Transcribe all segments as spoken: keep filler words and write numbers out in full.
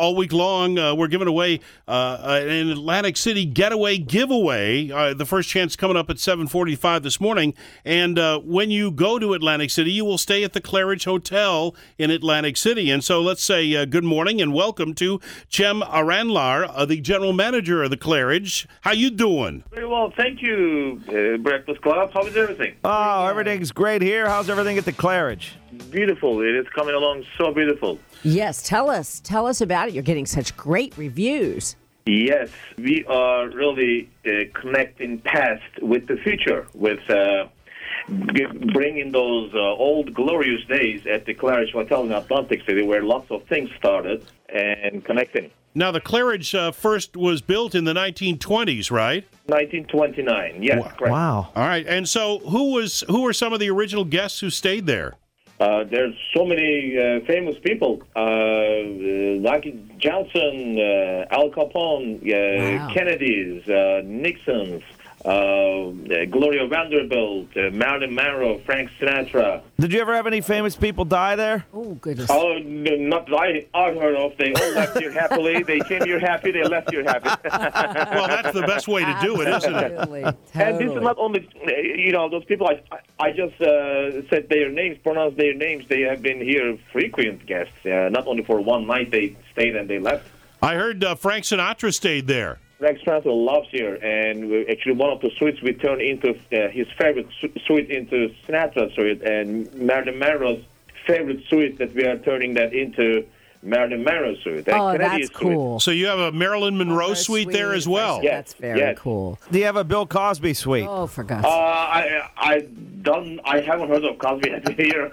all week long, uh, we're giving away uh, an Atlantic City getaway giveaway. Uh, the first chance coming up at seven forty-five this morning. And uh, when you go to Atlantic City, you will stay at the Claridge Hotel in Atlantic City. And so let's say uh, good morning and welcome to Cem Aranlar, uh, the general manager of the Claridge. How you doing? Very well, thank you, uh, Breakfast Club. How is everything? Oh, everything's great here. How's everything at the Claridge? Beautiful. It is coming along so beautiful. Yes, tell us. Tell us about it. You're getting such great reviews. Yes, we are really uh, connecting past with the future, with uh, g- bringing those uh, old glorious days at the Claridge Hotel in Atlantic City where lots of things started and connecting. Now, the Claridge uh, first was built in the nineteen twenties, right? nineteen twenty-nine, yes, Wow. correct. Wow. All right. And so who was who were some of the original guests who stayed there? Uh, there's so many uh, famous people, uh, uh, Lucky Johnson, uh, Al Capone, uh, Wow. Kennedys, uh, Nixons, uh, Gloria Vanderbilt, uh, Marilyn Monroe, Frank Sinatra. Did you ever have any famous people die there? Oh, goodness. Oh, n- not that I, I've heard of. They all left here happily. They came here happy. They left here happy. Well, that's the best way to do it, isn't it? Absolutely. And this Totally. is not only, uh, you know, those people I, I just uh, said their names, pronounced their names. They have been here frequent guests. Uh, not only for one night they stayed and they left. I heard uh, Frank Sinatra stayed there. Rex Trantor loves here, and we, actually one of the suites we turned into uh, his favorite su- suite into Sinatra suite, and Marilyn Monroe's favorite suite that we are turning that into Marilyn Monroe suite. And Oh, Kennedy's that's suite. cool. So you have a Marilyn Monroe Oh, suite there as well. Yeah. That's very Yes. cool. Do you have a Bill Cosby suite? Oh, for God's Uh, sake. I I don't I haven't heard of Cosby here.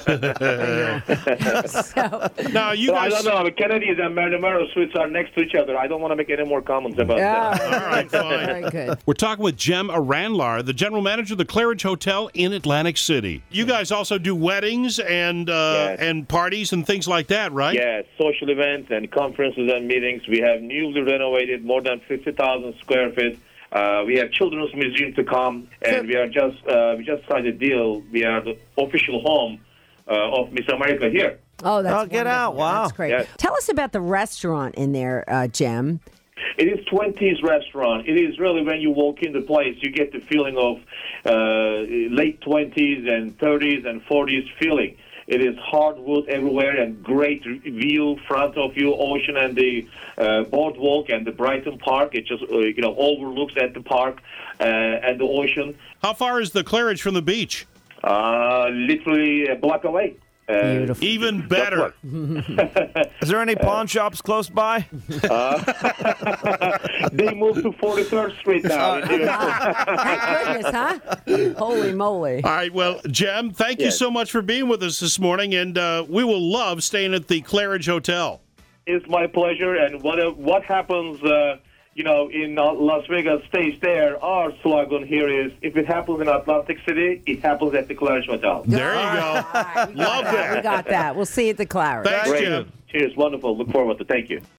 So, Now, you So I guys... don't know. The Kennedys and Marilyn Monroe suites are next to each other. I don't want to make any more comments about yeah, that. All right, fine. very good. We're talking with Cem Aranlar, the general manager of the Claridge Hotel in Atlantic City. You guys also do weddings and uh, Yes. and parties and things like that, right? Yeah, social events and conferences and meetings. We have newly renovated, more than fifty thousand square feet. Uh, we have children's museum to come, and So- we are just uh, we just signed a deal. We are the official home uh, of Miss America here. Oh, that's Oh, get out. wonderful. Wow. That's great. Yes. Tell us about the restaurant in there, uh, Cem. It is twenties restaurant. It is really when you walk in the place, you get the feeling of uh, late twenties and thirties and forties feeling. It is hardwood everywhere and great view front of you, ocean and the uh, boardwalk and the Brighton Park. It just uh, you know overlooks at the park uh, and the ocean. How far is the Claridge from the beach? Uh, literally a block away. Uh, Beautiful. Even better. Is there any pawn shops close by? They moved to forty-third Street now. Thank goodness, huh? Holy moly. All right, well, Cem, thank you Yes. so much for being with us this morning, and uh, we will love staying at the Claridge Hotel. It's my pleasure. And what what happens, uh, you know, in uh, Las Vegas stays there. Our slogan here is, if it happens in Atlantic City, it happens at the Claridge Hotel. There you go. All right, we got Love that. We got that. We'll see you at the Claridge. Thanks, Great. Cem. Cheers. Wonderful. Look forward to it. Thank you.